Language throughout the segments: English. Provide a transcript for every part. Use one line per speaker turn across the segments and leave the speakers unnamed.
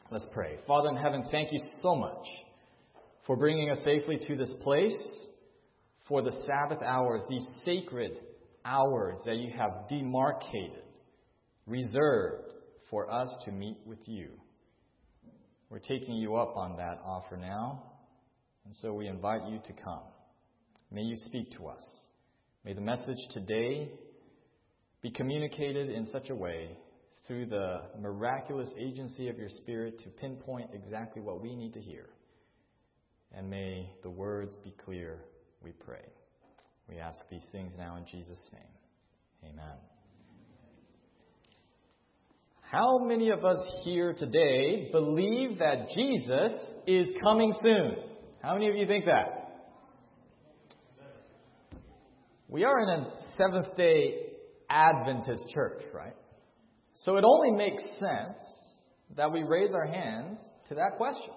Let's pray. Father in heaven, thank you so much for bringing us safely to this place, for the Sabbath hours, these sacred hours that you have demarcated, reserved for us to meet with you. We're taking you up on that offer now, and so we invite you to come. May you speak to us. May the message today be communicated in such a way through the miraculous agency of your Spirit to pinpoint exactly what we need to hear. And may the words be clear, we pray. We ask these things now in Jesus' name. Amen. How many of us here today believe that Jesus is coming soon? How many of you think that? We are in a Seventh-day Adventist church, right? So it only makes sense that we raise our hands to that question.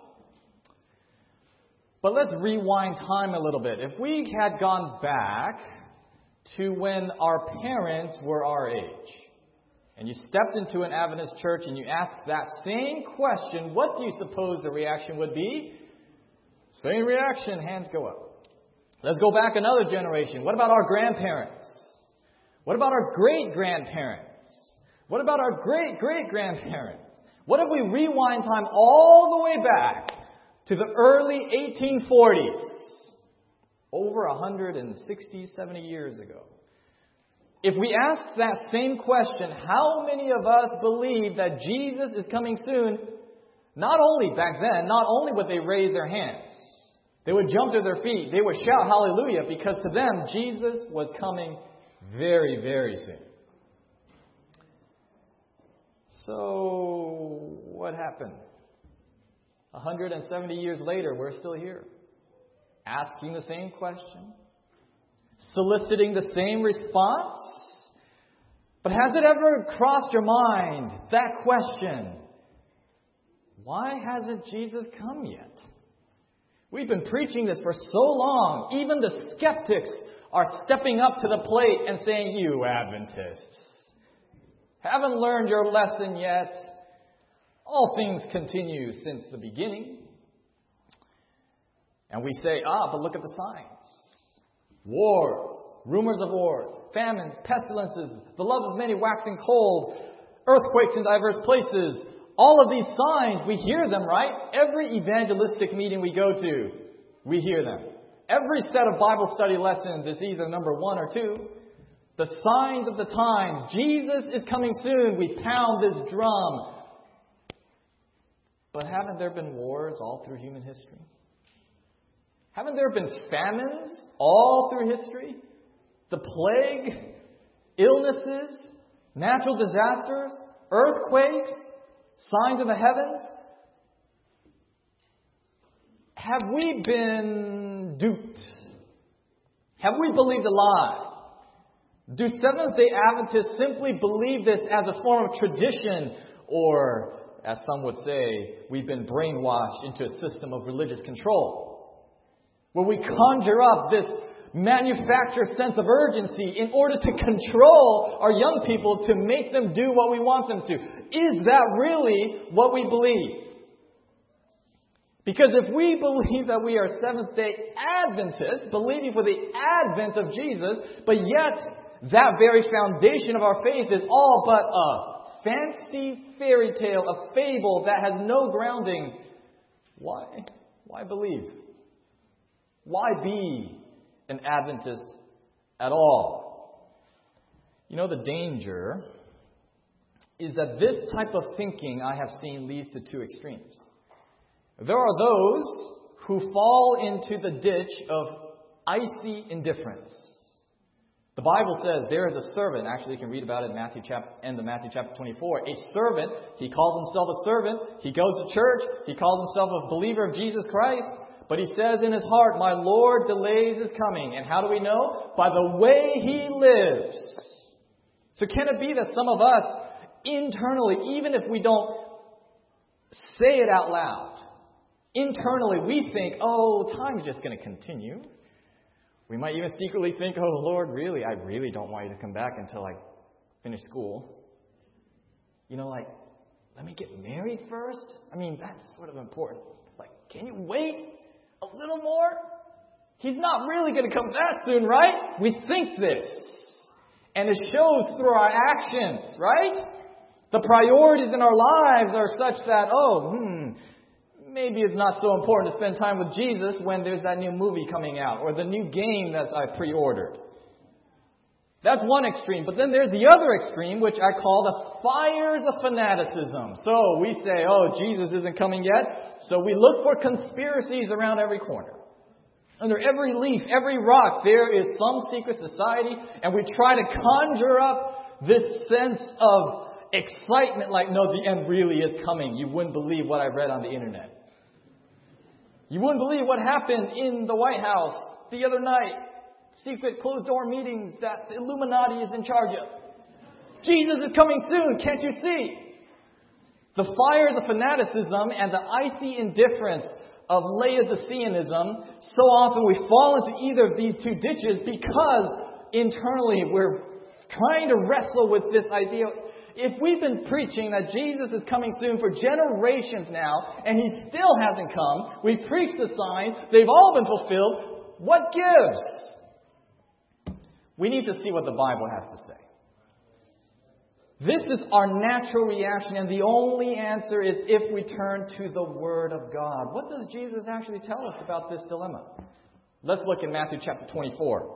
But let's rewind time a little bit. If we had gone back to when our parents were our age, and you stepped into an Adventist church and you asked that same question, what do you suppose the reaction would be? Same reaction, hands go up. Let's go back another generation. What about our grandparents? What about our great-grandparents? What about our great-great-grandparents? What if we rewind time all the way back to the early 1840s, over 160, 70 years ago? If we ask that same question, how many of us believe that Jesus is coming soon? Not only back then, not only would they raise their hands, they would jump to their feet, they would shout hallelujah, because to them, Jesus was coming very, very soon. So, what happened? 170 years later, we're still here, asking the same question, soliciting the same response. But has it ever crossed your mind, that question, why hasn't Jesus come yet? We've been preaching this for so long, even the skeptics are stepping up to the plate and saying, you Adventists haven't learned your lesson yet. All things continue since the beginning. And we say, but look at the signs. Wars, rumors of wars, famines, pestilences, the love of many waxing cold, earthquakes in diverse places. All of these signs, we hear them, right? Every evangelistic meeting we go to, we hear them. Every set of Bible study lessons is either number 1 or 2. The signs of the times. Jesus is coming soon. We pound this drum. But haven't there been wars all through human history? Haven't there been famines all through history? The plague, illnesses, natural disasters, earthquakes, signs in the heavens. Have we been duped? Have we believed a lie? Do Seventh-day Adventists simply believe this as a form of tradition, or, as some would say, we've been brainwashed into a system of religious control, where we conjure up this manufactured sense of urgency in order to control our young people to make them do what we want them to? Is that really what we believe? Because if we believe that we are Seventh-day Adventists, believing for the advent of Jesus, but yet that very foundation of our faith is all but a fancy fairy tale, a fable that has no grounding, why believe? Why be an Adventist at all? You know, the danger is that this type of thinking I have seen leads to two extremes. There are those who fall into the ditch of icy indifference. The Bible says there is a servant. Actually, you can read about it in end of Matthew chapter 24. A servant. He calls himself a servant. He goes to church. He calls himself a believer of Jesus Christ. But he says in his heart, my Lord delays his coming. And how do we know? By the way he lives. So can it be that some of us internally, even if we don't say it out loud, internally we think, time is just going to continue. We might even secretly think, Lord, really, I really don't want you to come back until I finish school. let me get married first? I mean, that's sort of important. Like, can you wait a little more? He's not really going to come that soon, right? We think this. And it shows through our actions, right? The priorities in our lives are such that, maybe it's not so important to spend time with Jesus when there's that new movie coming out or the new game that I pre-ordered. That's one extreme. But then there's the other extreme, which I call the fires of fanaticism. So we say, Jesus isn't coming yet. So we look for conspiracies around every corner. Under every leaf, every rock, there is some secret society. And we try to conjure up this sense of excitement like, no, the end really is coming. You wouldn't believe what I read on the internet. You wouldn't believe what happened in the White House the other night. Secret closed-door meetings that the Illuminati is in charge of. Jesus is coming soon, can't you see? The fires of fanaticism and the icy indifference of Laodiceanism, so often we fall into either of these two ditches because internally we're trying to wrestle with this idea. If we've been preaching that Jesus is coming soon for generations now, and He still hasn't come, we preach the signs, they've all been fulfilled, what gives? We need to see what the Bible has to say. This is our natural reaction, and the only answer is if we turn to the Word of God. What does Jesus actually tell us about this dilemma? Let's look at Matthew chapter 24.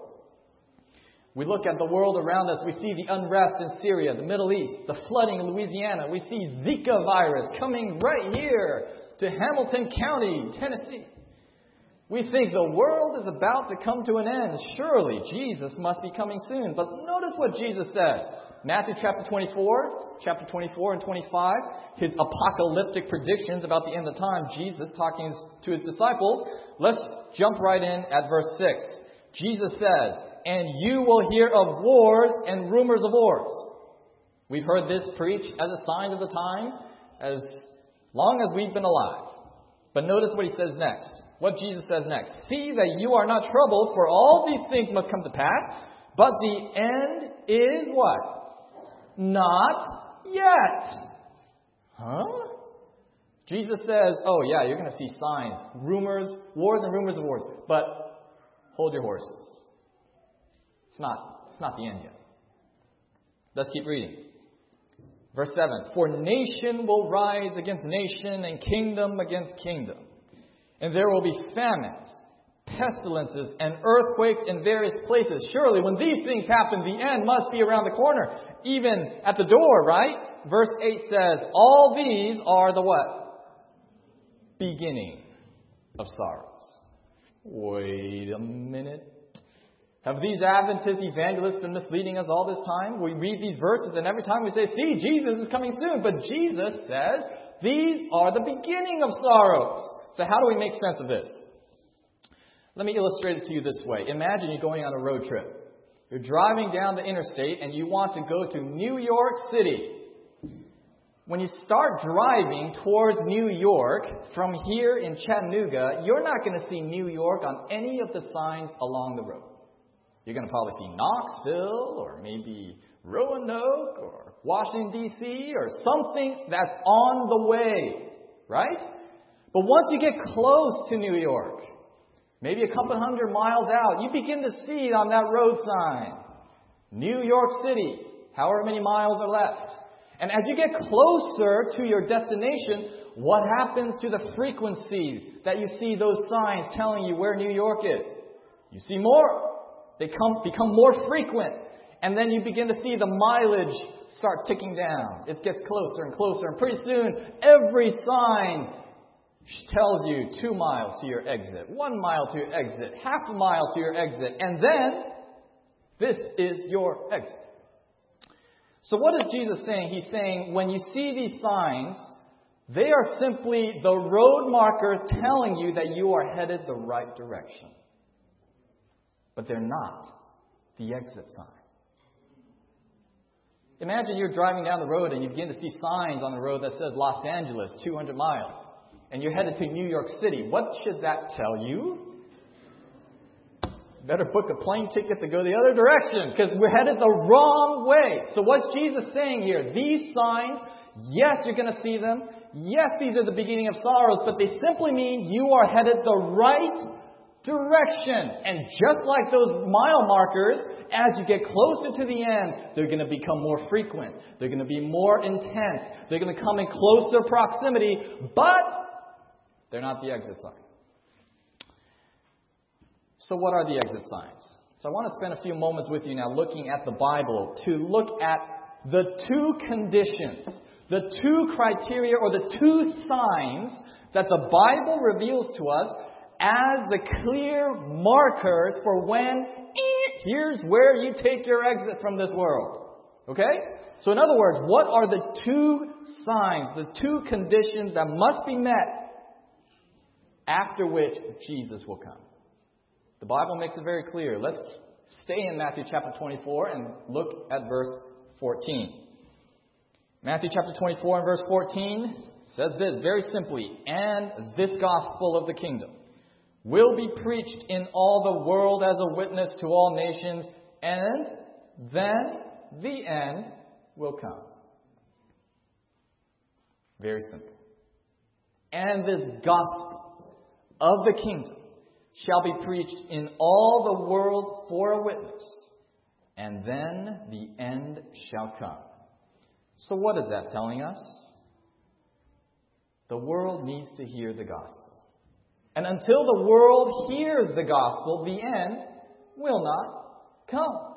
We look at the world around us. We see the unrest in Syria, the Middle East, the flooding in Louisiana. We see Zika virus coming right here to Hamilton County, Tennessee. We think the world is about to come to an end. Surely Jesus must be coming soon. But notice what Jesus says. Matthew chapter 24 and 25, his apocalyptic predictions about the end of time. Jesus talking to his disciples. Let's jump right in at verse 6. Jesus says, "And you will hear of wars and rumors of wars." We've heard this preached as a sign of the time as long as we've been alive. But notice what he says next. What Jesus says next. "See that you are not troubled, for all these things must come to pass. But the end is" what? "Not yet." Huh? Jesus says, you're going to see signs, rumors, wars and rumors of wars. But hold your horses. It's not the end yet. Let's keep reading. Verse 7. "For nation will rise against nation and kingdom against kingdom. And there will be famines, pestilences, and earthquakes in various places." Surely when these things happen, the end must be around the corner. Even at the door, right? Verse 8 says, "All these are the" what? "Beginning of sorrows." Wait a minute. Have these Adventist evangelists been misleading us all this time? We read these verses and every time we say, see, Jesus is coming soon. But Jesus says, these are the beginning of sorrows. So how do we make sense of this? Let me illustrate it to you this way. Imagine you're going on a road trip. You're driving down the interstate and you want to go to New York City. When you start driving towards New York from here in Chattanooga, you're not going to see New York on any of the signs along the road. You're going to probably see Knoxville or maybe Roanoke or Washington, D.C. or something that's on the way, right? But once you get close to New York, maybe a couple hundred miles out, you begin to see on that road sign, New York City, however many miles are left. And as you get closer to your destination, what happens to the frequency that you see those signs telling you where New York is? You see more. They become more frequent. And then you begin to see the mileage start ticking down. It gets closer and closer. And pretty soon, every sign tells you 2 miles to your exit, 1 mile to your exit, half a mile to your exit. And then, this is your exit. So what is Jesus saying? He's saying when you see these signs, they are simply the road markers telling you that you are headed the right direction. But they're not the exit sign. Imagine you're driving down the road and you begin to see signs on the road that says Los Angeles, 200 miles. And you're headed to New York City. What should that tell you? Better book a plane ticket to go the other direction because we're headed the wrong way. So what's Jesus saying here? These signs Yes, you're going to see them. Yes, these are the beginning of sorrows, but they simply mean you are headed the right direction. And just like those mile markers, as you get closer to the end, they're going to become more frequent. They're going to be more intense. They're going to come in closer proximity, but they're not the exit sign. So what are the exit signs? So I want to spend a few moments with you now looking at the Bible to look at the two conditions, the two criteria or the two signs that the Bible reveals to us as the clear markers for when, here's where you take your exit from this world. Okay? So in other words, what are the two signs, the two conditions that must be met after which Jesus will come? The Bible makes it very clear. Let's stay in Matthew chapter 24 and look at verse 14. Matthew chapter 24 and verse 14 says this very simply, "And this gospel of the kingdom will be preached in all the world as a witness to all nations, and then the end will come." Very simple. "And this gospel of the kingdom shall be preached in all the world for a witness, and then the end shall come." So what is that telling us? The world needs to hear the gospel. And until the world hears the gospel, the end will not come.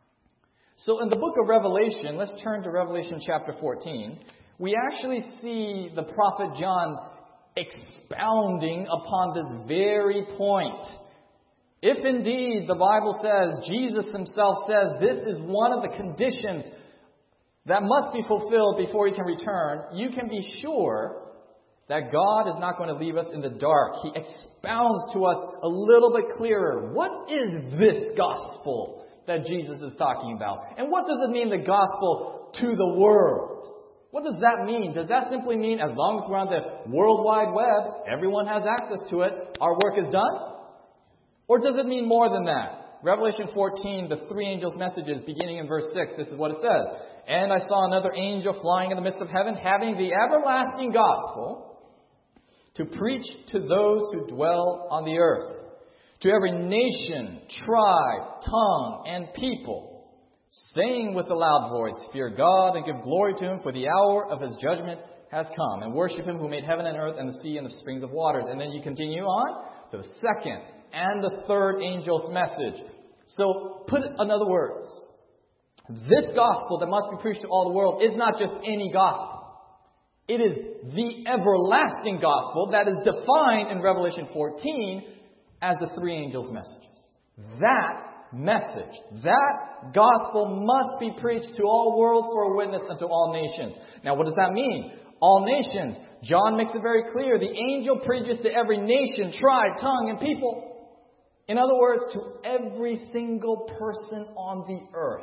So in the book of Revelation, let's turn to Revelation chapter 14, we actually see the prophet John expounding upon this very point. If indeed the Bible says, Jesus himself says, this is one of the conditions that must be fulfilled before he can return, you can be sure that God is not going to leave us in the dark. He expounds to us a little bit clearer. What is this gospel that Jesus is talking about? And what does it mean, the gospel to the world? What does that mean? Does that simply mean as long as we're on the World Wide Web, everyone has access to it, our work is done? Or does it mean more than that? Revelation 14, the three angels' messages, beginning in verse 6, this is what it says. "And I saw another angel flying in the midst of heaven, having the everlasting gospel to preach to those who dwell on the earth, to every nation, tribe, tongue, and people, saying with a loud voice, Fear God and give glory to him, for the hour of his judgment has come, and worship him who made heaven and earth and the sea and the springs of waters." And then you continue on to the second and the third angel's message. So, put it in other words, this gospel that must be preached to all the world is not just any gospel. It is the everlasting gospel that is defined in Revelation 14 as the three angels' messages. That message, that gospel must be preached to all world for a witness unto all nations. Now, what does that mean? All nations. John makes it very clear. The angel preaches to every nation, tribe, tongue, and people. In other words, to every single person on the earth.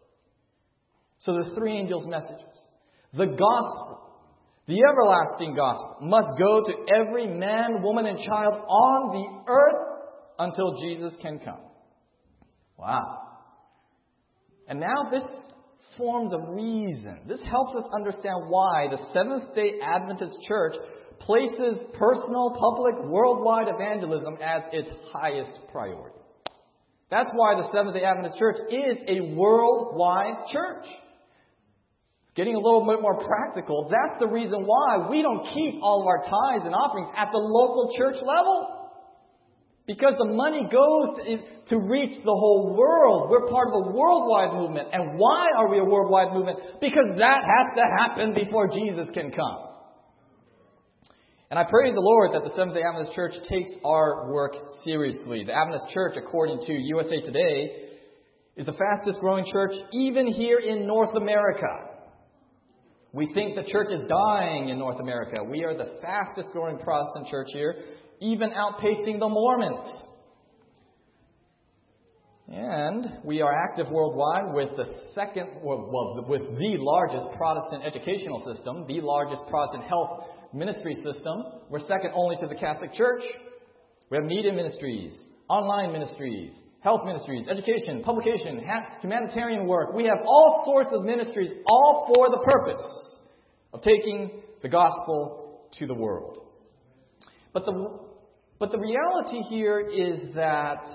So the three angels' messages. The gospel, the everlasting gospel, must go to every man, woman, and child on the earth until Jesus can come. Wow. And now this forms a reason. This helps us understand why the Seventh-day Adventist Church places personal, public, worldwide evangelism as its highest priority. That's why the Seventh-day Adventist Church is a worldwide church. Getting a little bit more practical, that's the reason why we don't keep all of our tithes and offerings at the local church level. Because the money goes to reach the whole world. We're part of a worldwide movement. And why are we a worldwide movement? Because that has to happen before Jesus can come. And I praise the Lord that the Seventh-day Adventist Church takes our work seriously. The Adventist Church, according to USA Today, is the fastest growing church even here in North America. We think the church is dying in North America. We are the fastest growing Protestant church here, even outpacing the Mormons. And we are active worldwide with the largest Protestant educational system, the largest Protestant health ministry system. We're second only to the Catholic Church. We have media ministries, online ministries, health ministries, education, publication, humanitarian work. We have all sorts of ministries, all for the purpose of taking the gospel to the world. But the reality here is that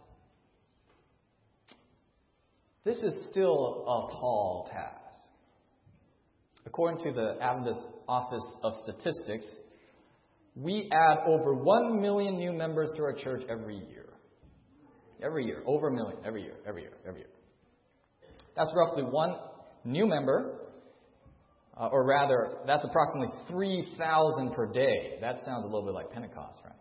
this is still a tall task. According to the Adventist Office of Statistics, we add over 1 million new members to our church every year. Every year. Over 1 million. Every year. That's roughly one new member. Or rather, that's approximately 3,000 per day. That sounds a little bit like Pentecost, right?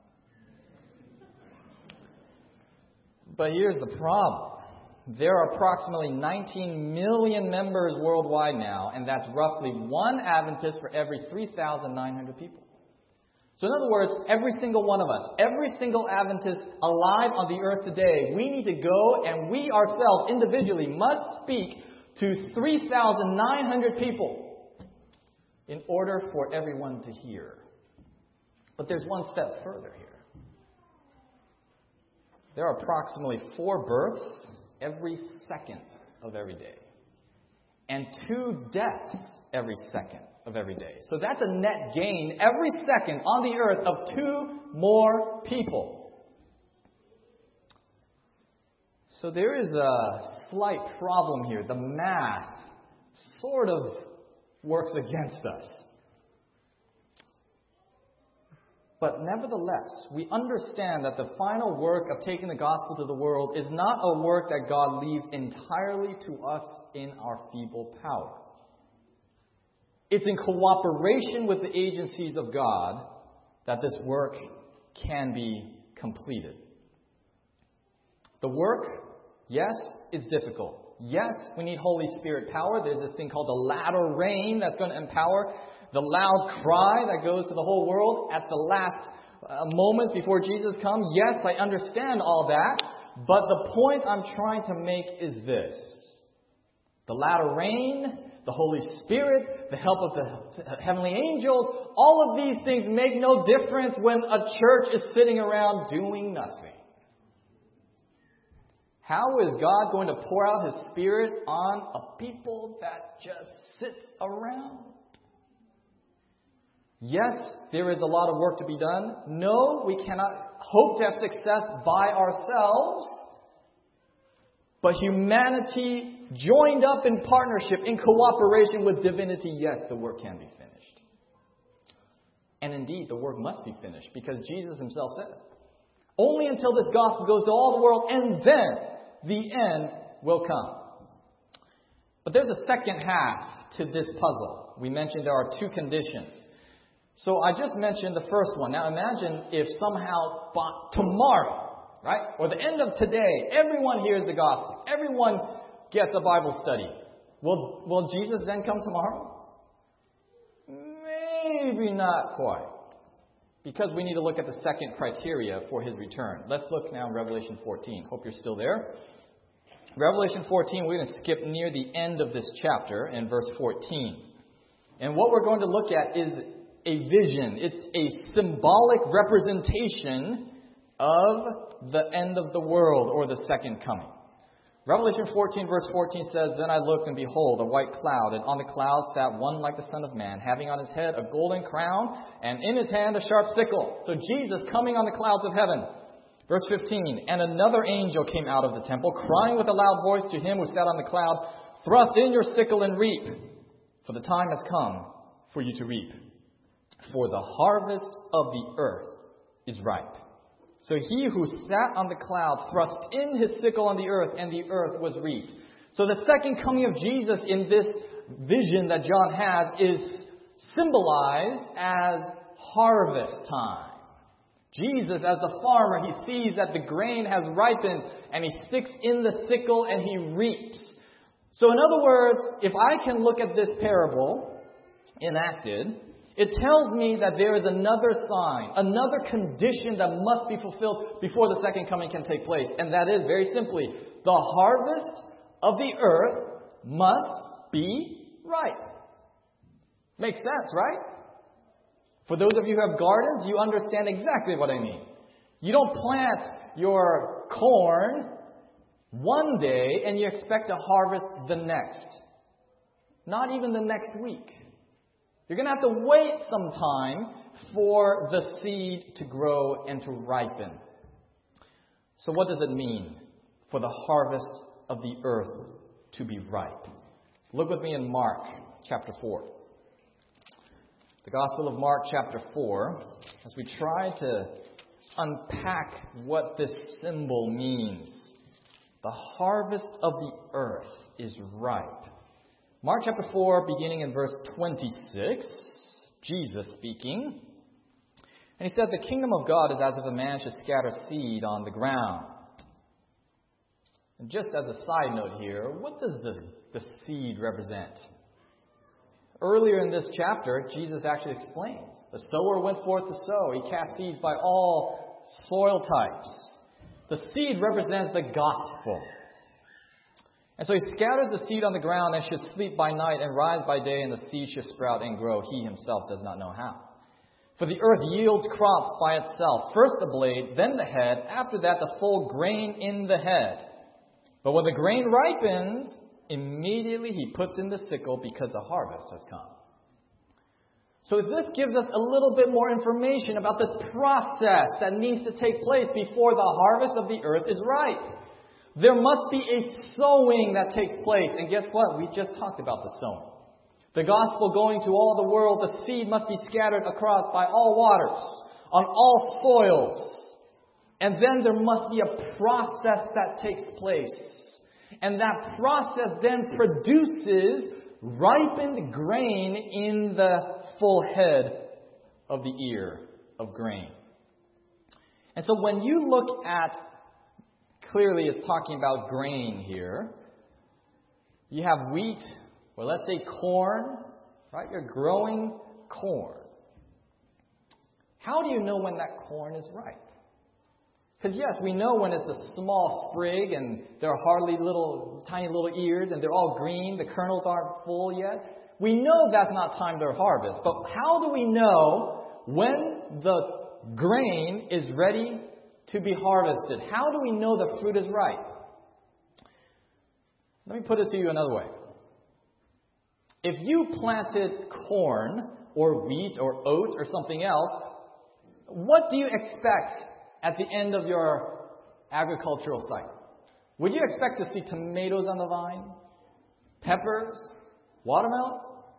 But here's the problem. There are approximately 19 million members worldwide now, and that's roughly one Adventist for every 3,900 people. So in other words, every single one of us, every single Adventist alive on the earth today, we need to go and we ourselves individually must speak to 3,900 people in order for everyone to hear. But there's one step further here. There are approximately 4 births every second of every day, and 2 deaths every second of every day. So that's a net gain every second on the earth of 2 more people. So there is a slight problem here. The math sort of works against us. But nevertheless, we understand that the final work of taking the gospel to the world is not a work that God leaves entirely to us in our feeble power. It's in cooperation with the agencies of God that this work can be completed. The work, yes, it's difficult. Yes, we need Holy Spirit power. There's this thing called the latter rain that's going to empower the loud cry that goes to the whole world at the last moments before Jesus comes. Yes, I understand all that. But the point I'm trying to make is this. The latter rain, the Holy Spirit, the help of the heavenly angels, all of these things make no difference when a church is sitting around doing nothing. How is God going to pour out His Spirit on a people that just sits around? Yes, there is a lot of work to be done. No, we cannot hope to have success by ourselves. But humanity joined up in partnership, in cooperation with divinity, yes, the work can be finished. And indeed, the work must be finished because Jesus Himself said it. Only until this gospel goes to all the world, and then the end will come. But there's a second half to this puzzle. We mentioned there are 2 conditions. So I just mentioned the first one. Now imagine if somehow tomorrow, right, or the end of today, everyone hears the gospel. Everyone gets a Bible study. Will Jesus then come tomorrow? Maybe not quite. Because we need to look at the second criteria for His return. Let's look now in Revelation 14. Hope you're still there. Revelation 14, we're going to skip near the end of this chapter in verse 14. And what we're going to look at is a vision. It's a symbolic representation of the end of the world or the second coming. Revelation 14 verse 14 says, Then I looked, and behold, a white cloud, and on the cloud sat one like the Son of Man, having on his head a golden crown, and in his hand a sharp sickle. So Jesus coming on the clouds of heaven. Verse 15, And another angel came out of the temple, crying with a loud voice to him who sat on the cloud, Thrust in your sickle and reap, for the time has come for you to reap. For the harvest of the earth is ripe. So he who sat on the cloud thrust in his sickle on the earth, and the earth was reaped. So the second coming of Jesus in this vision that John has is symbolized as harvest time. Jesus, as the farmer, he sees that the grain has ripened, and he sticks in the sickle and he reaps. So in other words, if I can look at this parable enacted, it tells me that there is another sign, another condition that must be fulfilled before the second coming can take place. And that is, very simply, the harvest of the earth must be ripe. Makes sense, right? For those of you who have gardens, you understand exactly what I mean. You don't plant your corn one day and you expect to harvest the next. Not even the next week. You're going to have to wait some time for the seed to grow and to ripen. So what does it mean for the harvest of the earth to be ripe? Look with me in Mark chapter 4. The Gospel of Mark chapter 4, as we try to unpack what this symbol means. The harvest of the earth is ripe. Mark chapter 4, beginning in verse 26, Jesus speaking. And he said, "The kingdom of God is as if a man should scatter seed on the ground." And just as a side note here, what does the seed represent? Earlier in this chapter, Jesus actually explains. The sower went forth to sow. He cast seeds by all soil types. The seed represents the gospel. And so he scatters the seed on the ground and should sleep by night and rise by day, and the seed should sprout and grow. He himself does not know how. For the earth yields crops by itself. First the blade, then the head. After that, the full grain in the head. But when the grain ripens, immediately he puts in the sickle because the harvest has come. So this gives us a little bit more information about this process that needs to take place before the harvest of the earth is ripe. There must be a sowing that takes place. And guess what? We just talked about the sowing. The gospel going to all the world, the seed must be scattered across by all waters, on all soils. And then there must be a process that takes place. And that process then produces ripened grain in the full head of the ear of grain. And so when you look at, clearly it's talking about grain here. You have wheat, or let's say corn, right? You're growing corn. How do you know when that corn is ripe? Because yes, we know when it's a small sprig and there are hardly tiny little ears and they're all green, the kernels aren't full yet. We know that's not time to harvest. But how do we know when the grain is ready to be harvested? How do we know the fruit is ripe? Let me put it to you another way. If you planted corn or wheat or oat or something else, what do you expect at the end of your agricultural cycle? Would you expect to see tomatoes on the vine? Peppers? Watermelon?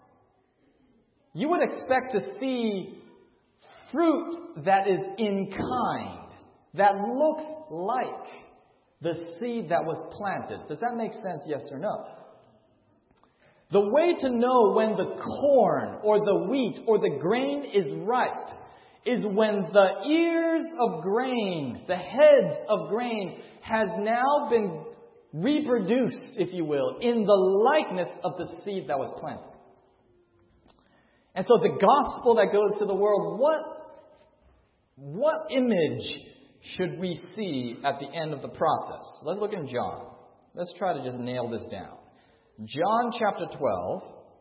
You would expect to see fruit that is in kind, that looks like the seed that was planted. Does that make sense, yes or no? The way to know when the corn or the wheat or the grain is ripe is when the ears of grain, the heads of grain, has now been reproduced, if you will, in the likeness of the seed that was planted. And so the gospel that goes to the world, what image should we see at the end of the process? Let's look in John. Let's try to just nail this down. John chapter 12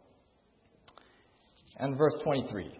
and verse 23.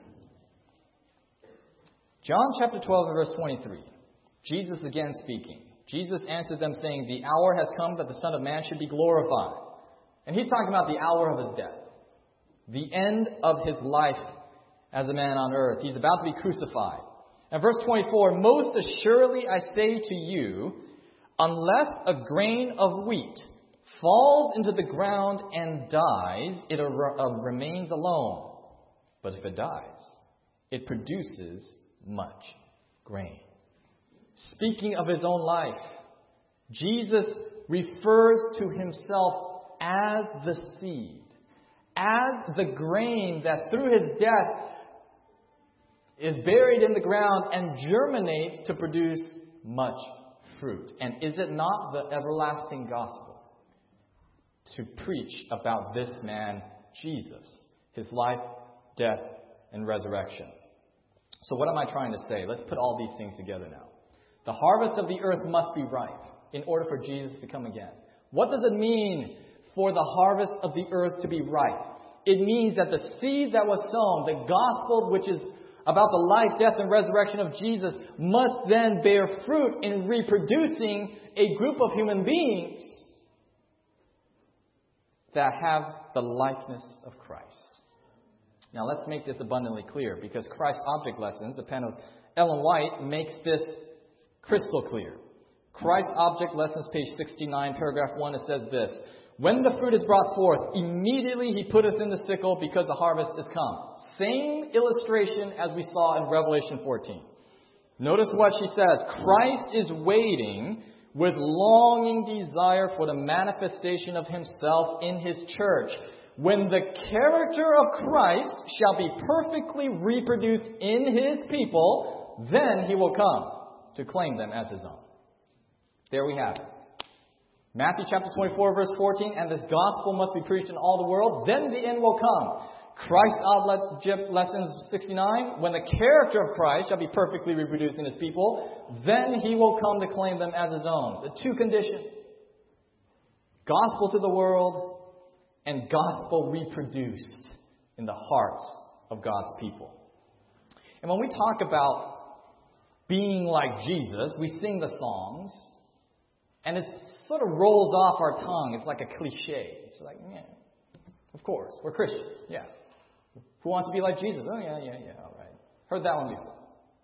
John chapter 12 and verse 23. Jesus again speaking. Jesus answered them saying, "The hour has come that the Son of Man should be glorified." And he's talking about the hour of his death. The end of his life as a man on earth. He's about to be crucified. And verse 24, "Most assuredly I say to you, unless a grain of wheat falls into the ground and dies, it remains alone. But if it dies, it produces much grain." Speaking of his own life, Jesus refers to himself as the seed, as the grain that through his death is buried in the ground and germinates to produce much fruit. And is it not the everlasting gospel to preach about this man, Jesus, his life, death, and resurrection? So what am I trying to say? Let's put all these things together now. The harvest of the earth must be ripe in order for Jesus to come again. What does it mean for the harvest of the earth to be ripe? It means that the seed that was sown, the gospel which is about the life, death, and resurrection of Jesus, must then bear fruit in reproducing a group of human beings that have the likeness of Christ. Now let's make this abundantly clear, because Christ's Object Lessons, the pen of Ellen White, makes this crystal clear. Christ's Object Lessons, page 69, paragraph 1, it says this: "When the fruit is brought forth, immediately he putteth in the sickle, because the harvest is come." Same illustration as we saw in Revelation 14. Notice what she says. Christ is waiting with longing desire for the manifestation of himself in his church. When the character of Christ shall be perfectly reproduced in his people, then he will come to claim them as his own. There we have it. Matthew chapter 24, verse 14, "And this gospel must be preached in all the world, then the end will come." Christ's Object Lessons 69, "When the character of Christ shall be perfectly reproduced in his people, then he will come to claim them as his own." The two conditions: gospel to the world and gospel reproduced in the hearts of God's people. And when we talk about being like Jesus, we sing the songs, and it sort of rolls off our tongue. It's like a cliche. It's like, yeah, of course, we're Christians. Yeah. Who wants to be like Jesus? Oh, yeah, all right. Heard that one before.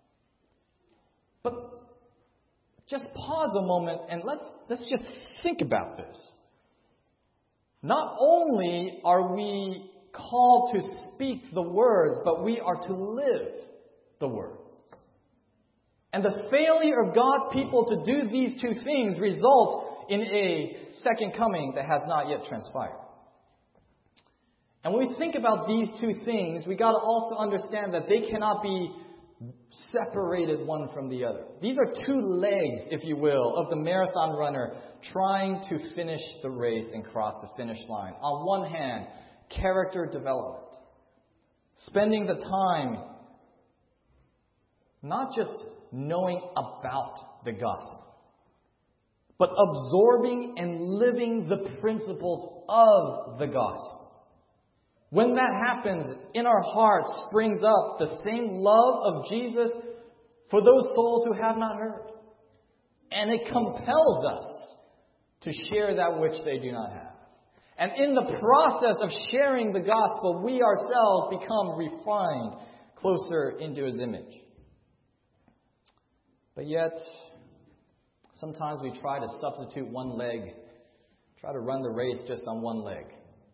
But just pause a moment and let's just think about this. Not only are we called to speak the words, but we are to live the words. And the failure of God's people to do these two things results in a second coming that has not yet transpired. And when we think about these two things, we got to also understand that they cannot be separated one from the other. These are two legs, if you will, of the marathon runner trying to finish the race and cross the finish line. On one hand, character development. Spending the time not just knowing about the gospel, but absorbing and living the principles of the gospel. When that happens, in our hearts springs up the same love of Jesus for those souls who have not heard. And it compels us to share that which they do not have. And in the process of sharing the gospel, we ourselves become refined closer into his image. But yet, sometimes we try to substitute one leg, try to run the race just on one leg.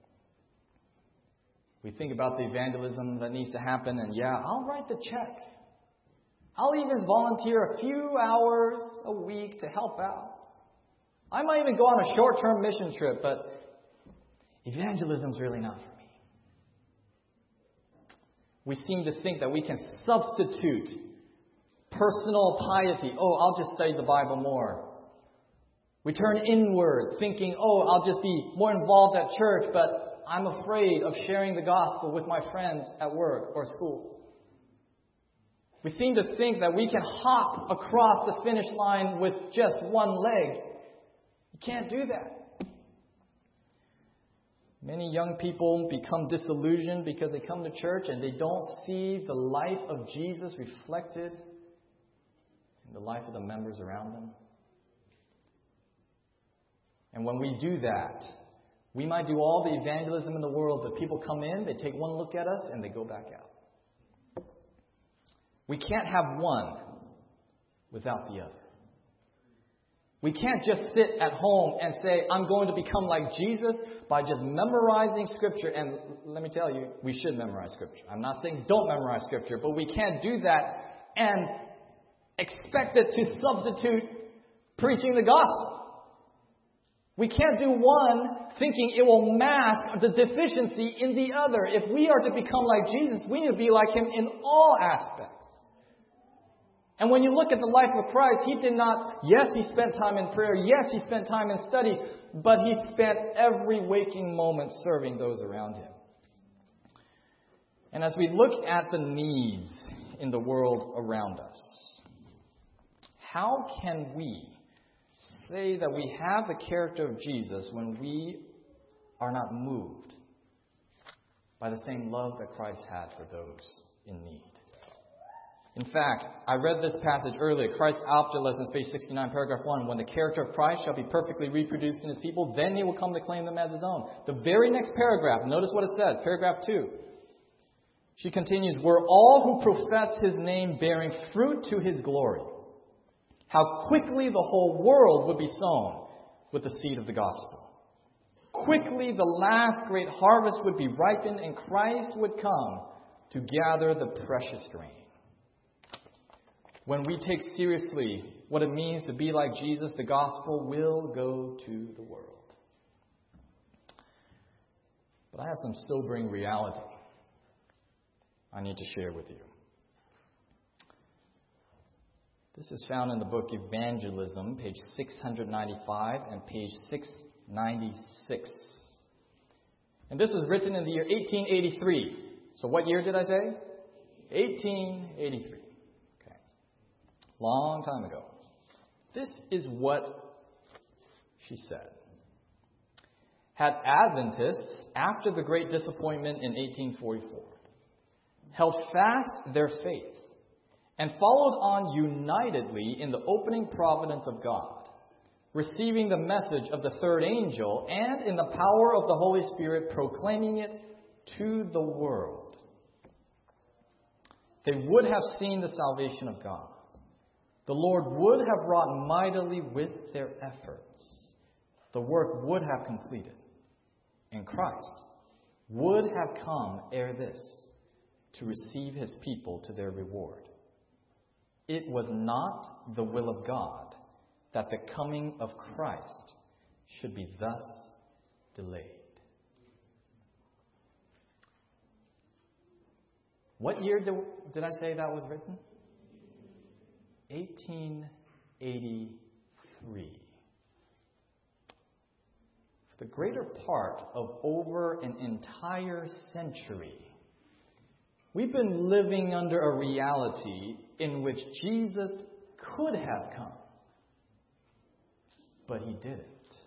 We think about the evangelism that needs to happen, and yeah, I'll write the check. I'll even volunteer a few hours a week to help out. I might even go on a short-term mission trip, but evangelism's really not for me. We seem to think that we can substitute personal piety. Oh, I'll just study the Bible more. We turn inward, thinking, oh, I'll just be more involved at church, but I'm afraid of sharing the gospel with my friends at work or school. We seem to think that we can hop across the finish line with just one leg. You can't do that. Many young people become disillusioned because they come to church and they don't see the life of Jesus reflected in the life of the members around them. And when we do that, we might do all the evangelism in the world, but people come in, they take one look at us, and they go back out. We can't have one without the other. We can't just sit at home and say, I'm going to become like Jesus by just memorizing Scripture. And let me tell you, we should memorize Scripture. I'm not saying don't memorize Scripture, but we can't do that and expect it to substitute preaching the gospel. We can't do one thinking it will mask the deficiency in the other. If we are to become like Jesus, we need to be like him in all aspects. And when you look at the life of Christ, he did not, yes, he spent time in prayer. Yes, he spent time in study. But he spent every waking moment serving those around him. And as we look at the needs in the world around us, how can we say that we have the character of Jesus when we are not moved by the same love that Christ had for those in need? In fact, I read this passage earlier, Christ's Object Lessons, page 69, paragraph 1. When the character of Christ shall be perfectly reproduced in his people, then he will come to claim them as his own. The very next paragraph, notice what it says, paragraph 2. She continues, were all who profess His name bearing fruit to His glory. How quickly the whole world would be sown with the seed of the gospel. Quickly the last great harvest would be ripened and Christ would come to gather the precious grain. When we take seriously what it means to be like Jesus, the gospel will go to the world. But I have some sobering reality I need to share with you. This is found in the book Evangelism, page 695 and page 696. And this was written in the year 1883. So what year did I say? 1883. Okay. Long time ago. This is what she said. Had Adventists, after the great disappointment in 1844, held fast their faith and followed on unitedly in the opening providence of God, receiving the message of the third angel and in the power of the Holy Spirit proclaiming it to the world, they would have seen the salvation of God. The Lord would have wrought mightily with their efforts. The work would have completed, and Christ would have come ere this to receive His people to their reward. It was not the will of God that the coming of Christ should be thus delayed. What year did I say that was written? 1883. For the greater part of over an entire century, we've been living under a reality in which Jesus could have come, but He didn't.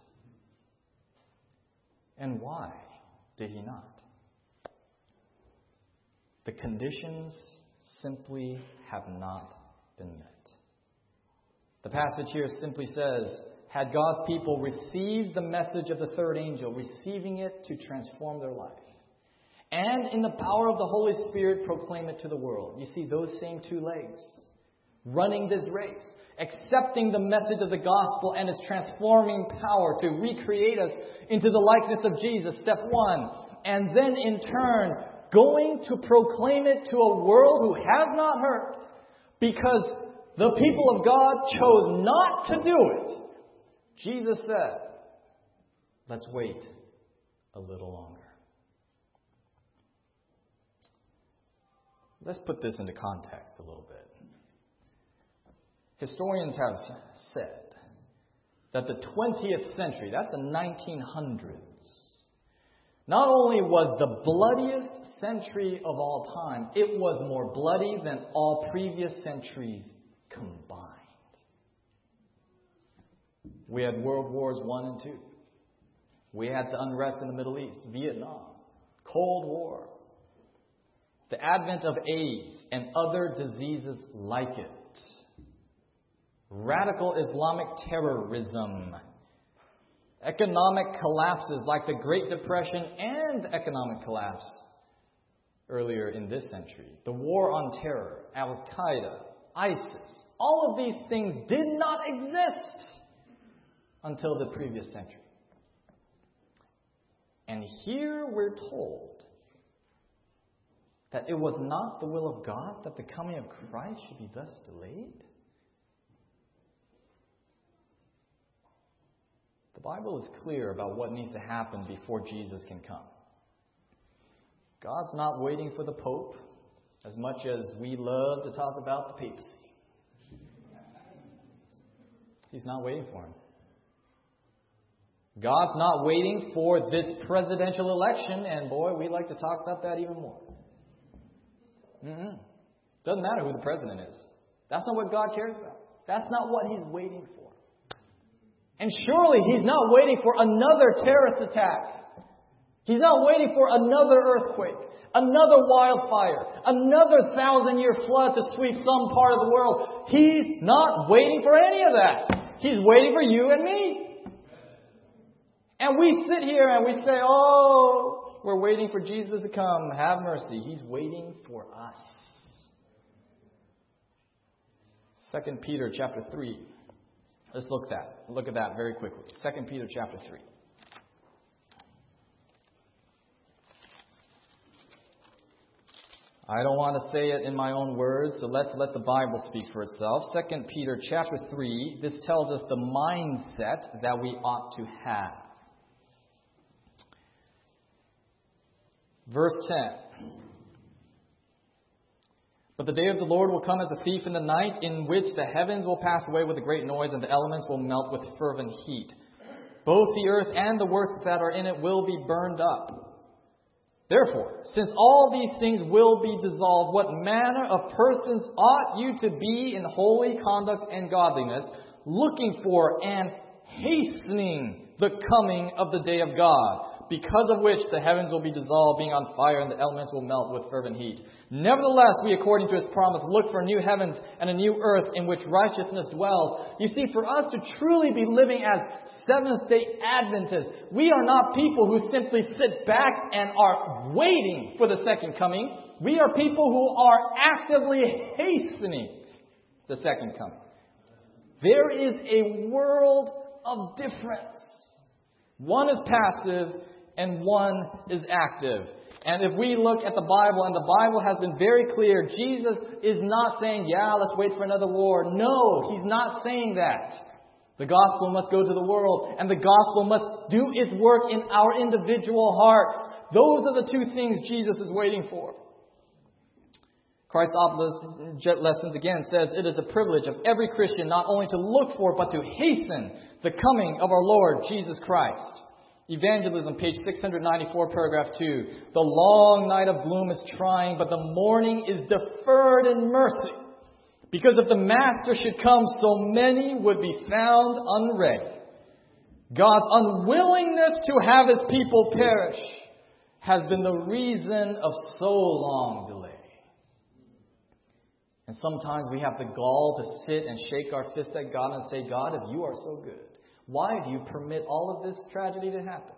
And why did He not? The conditions simply have not been met. The passage here simply says, had God's people received the message of the third angel, receiving it to transform their life, and in the power of the Holy Spirit proclaim it to the world. You see those same two legs, running this race, accepting the message of the gospel and its transforming power to recreate us into the likeness of Jesus, step one. And then in turn, going to proclaim it to a world who has not heard, because the people of God chose not to do it. Jesus said, let's wait a little longer. Let's put this into context a little bit. Historians have said that the 20th century, that's the 1900s, not only was the bloodiest century of all time, it was more bloody than all previous centuries combined. We had World Wars I and II. We had the unrest in the Middle East, Vietnam, Cold War, the advent of AIDS and other diseases like it, radical Islamic terrorism, economic collapses like the Great Depression and economic collapse earlier in this century, the war on terror, Al-Qaeda, ISIS, all of these things did not exist until the previous century. And here we're told that it was not the will of God that the coming of Christ should be thus delayed. The Bible is clear about what needs to happen before Jesus can come. God's not waiting for the Pope as much as we love to talk about the papacy. He's not waiting for him. God's not waiting for this presidential election, and boy, we like to talk about that even more. Doesn't matter who the president is. That's not what God cares about. That's not what He's waiting for. And surely He's not waiting for another terrorist attack. He's not waiting for another earthquake, another wildfire, another 1,000-year flood to sweep some part of the world. He's not waiting for any of that. He's waiting for you and me. And we sit here and we say, oh, we're waiting for Jesus to come. Have mercy. He's waiting for us. 2 Peter chapter 3. Let's look at that very quickly. 2 Peter chapter 3. I don't want to say it in my own words, so let's let the Bible speak for itself. 2 Peter chapter 3, this tells us the mindset that we ought to have. Verse 10. But the day of the Lord will come as a thief in the night, in which the heavens will pass away with a great noise, and the elements will melt with fervent heat. Both the earth and the works that are in it will be burned up. Therefore, since all these things will be dissolved, what manner of persons ought you to be in holy conduct and godliness, looking for and hastening the coming of the day of God, because of which the heavens will be dissolved, being on fire, and the elements will melt with fervent heat. Nevertheless, we, according to His promise, look for new heavens and a new earth in which righteousness dwells. You see, for us to truly be living as Seventh-day Adventists, we are not people who simply sit back and are waiting for the second coming. We are people who are actively hastening the second coming. There is a world of difference. One is passive and one is active. And if we look at the Bible, and the Bible has been very clear, Jesus is not saying, let's wait for another war. No, He's not saying that. The gospel must go to the world, and the gospel must do its work in our individual hearts. Those are the two things Jesus is waiting for. Christ's Lessons again says, it is the privilege of every Christian not only to look for, but to hasten the coming of our Lord Jesus Christ. Evangelism, page 694, paragraph 2. The long night of gloom is trying, but the morning is deferred in mercy. Because if the Master should come, so many would be found unready. God's unwillingness to have His people perish has been the reason of so long delay. And sometimes we have the gall to sit and shake our fist at God and say, God, if you are so good, why do you permit all of this tragedy to happen?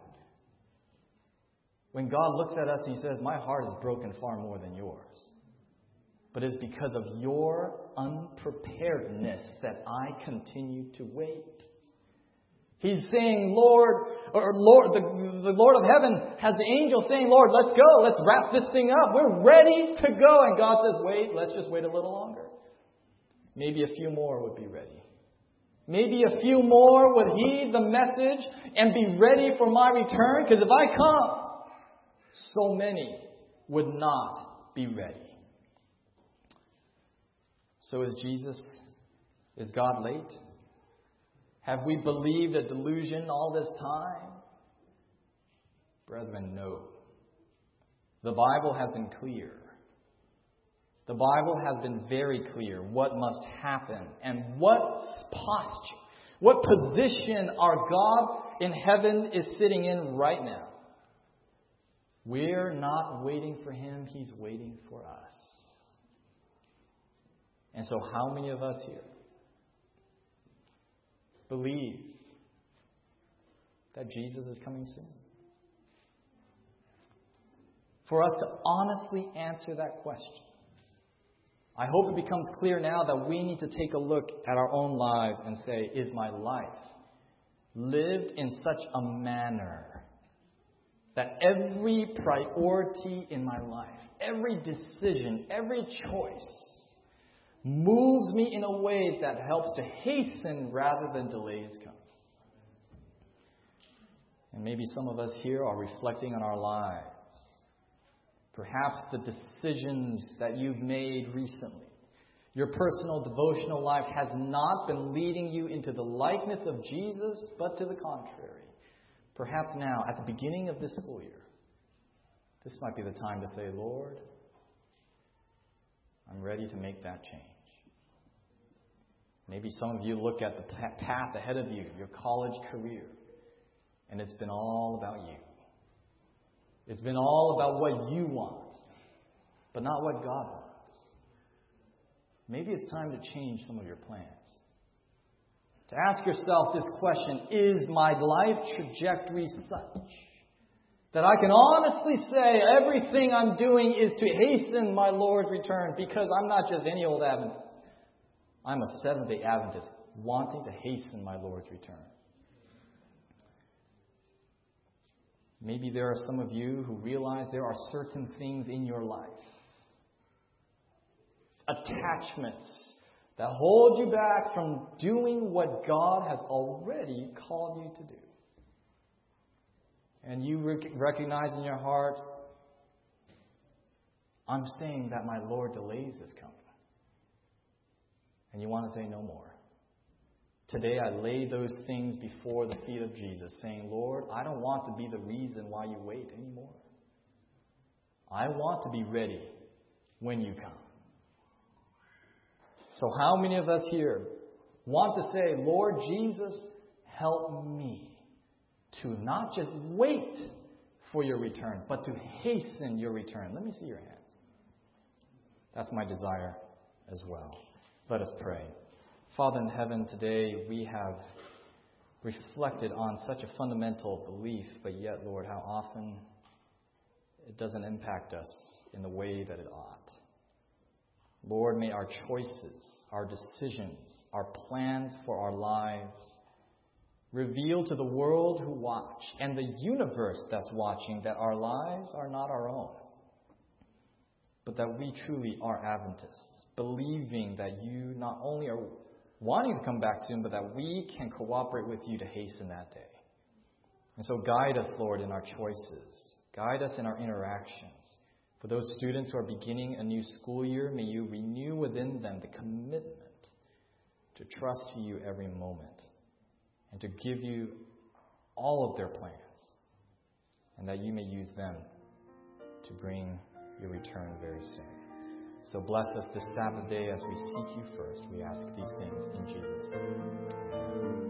When God looks at us, He says, my heart is broken far more than yours. But it's because of your unpreparedness that I continue to wait. He's saying, Lord, the Lord of heaven has the angel saying, Lord, let's go. Let's wrap this thing up. We're ready to go. And God says, wait, let's just wait a little longer. Maybe a few more would be ready. Maybe a few more would heed the message and be ready for my return. Because if I come, so many would not be ready. So is God late? Have we believed a delusion all this time? Brethren, no. The Bible has been clear. The Bible has been very clear what must happen and what posture, what position our God in heaven is sitting in right now. We're not waiting for Him, He's waiting for us. And so how many of us here believe that Jesus is coming soon? For us to honestly answer that question, I hope it becomes clear now that we need to take a look at our own lives and say, is my life lived in such a manner that every priority in my life, every decision, every choice moves me in a way that helps to hasten rather than delay His coming? And maybe some of us here are reflecting on our lives. Perhaps the decisions that you've made recently, your personal devotional life has not been leading you into the likeness of Jesus, but to the contrary. Perhaps now, at the beginning of this school year, this might be the time to say, Lord, I'm ready to make that change. Maybe some of you look at the path ahead of you, your college career, and it's been all about you. It's been all about what you want, but not what God wants. Maybe it's time to change some of your plans. To ask yourself this question, is my life trajectory such That I can honestly say everything I'm doing is to hasten my Lord's return, because I'm not just any old Adventist. I'm a Seventh-day Adventist wanting to hasten my Lord's return. Maybe there are some of you who realize there are certain things in your life, attachments, that hold you back from doing what God has already called you to do. And you recognize in your heart, I'm saying that my Lord delays His coming. And you want to say no more. Today I lay those things before the feet of Jesus, saying, Lord, I don't want to be the reason why you wait anymore. I want to be ready when you come. So how many of us here want to say, Lord Jesus, help me to not just wait for your return, but to hasten your return? Let me see your hands. That's my desire as well. Let us pray. Father in heaven, today we have reflected on such a fundamental belief, but yet, Lord, how often it doesn't impact us in the way that it ought. Lord, may our choices, our decisions, our plans for our lives reveal to the world who watch and the universe that's watching that our lives are not our own, but that we truly are Adventists, believing that you not only are wanting to come back soon, but that we can cooperate with you to hasten that day. And so guide us, Lord, in our choices. Guide us in our interactions. For those students who are beginning a new school year, may you renew within them the commitment to trust you every moment and to give you all of their plans, and that you may use them to bring your return very soon. So bless us this Sabbath day as we seek you first. We ask these things in Jesus' name.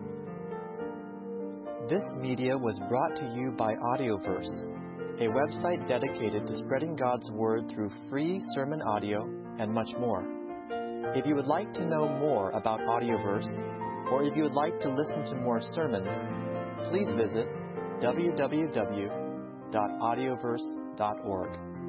This media was brought to you by Audioverse, a website dedicated to spreading God's Word through free sermon audio and much more. If you would like to know more about Audioverse, or if you would like to listen to more sermons, please visit www.audioverse.org.